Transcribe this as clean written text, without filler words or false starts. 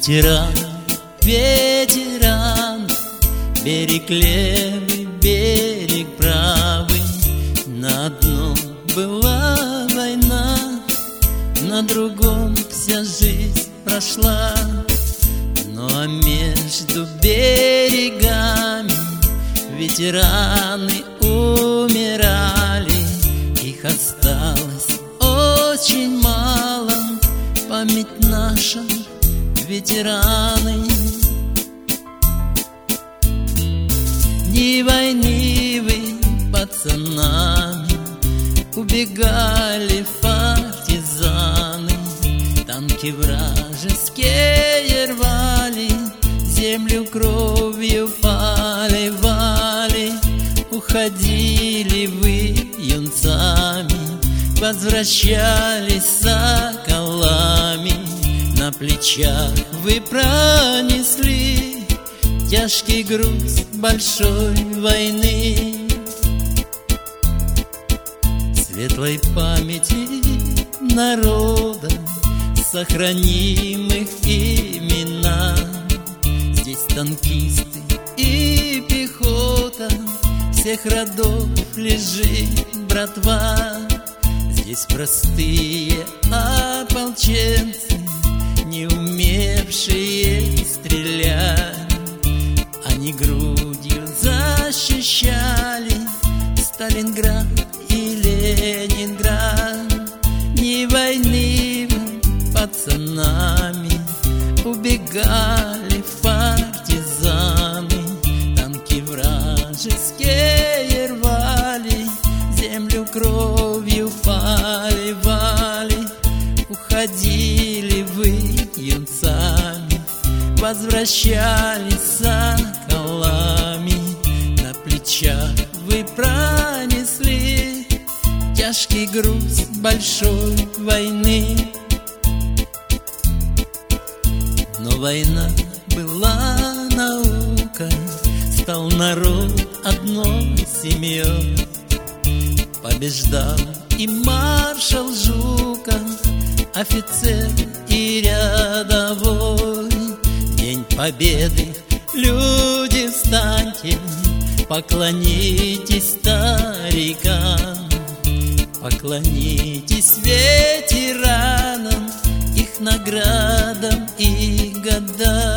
Ветеран, ветеран, берег левый, берег правый. На одном была война, на другом вся жизнь прошла. Ну а между берегами ветераны умирали. Их осталось очень мало, память наша, ветераны. Ни войны вы пацанами убегали партизаны. Танки вражеские рвали, землю кровью поливали. Уходили вы юнцами, возвращались соколами. На плечах вы пронесли тяжкий груз большой войны. Светлой памяти народа сохраним их имена. Здесь танкисты и пехота всех родов лежит братва. Здесь простые ополченцы, не умевшие стрелять. Они грудью защищали Сталинград и Ленинград. Ни войны пацанами убегали в партизаны. Танки вражеские рвали, землю кровью поливали. Уходили вы юнцами, возвращались соколами. На плечах вы пронесли тяжкий груз большой войны. Но война была наукой, стал народ одной семьей. Побеждал и маршал Жуков, офицер и рядовой. В день победы, люди, встаньте, поклонитесь старикам, поклонитесь ветеранам, их наградам и годам.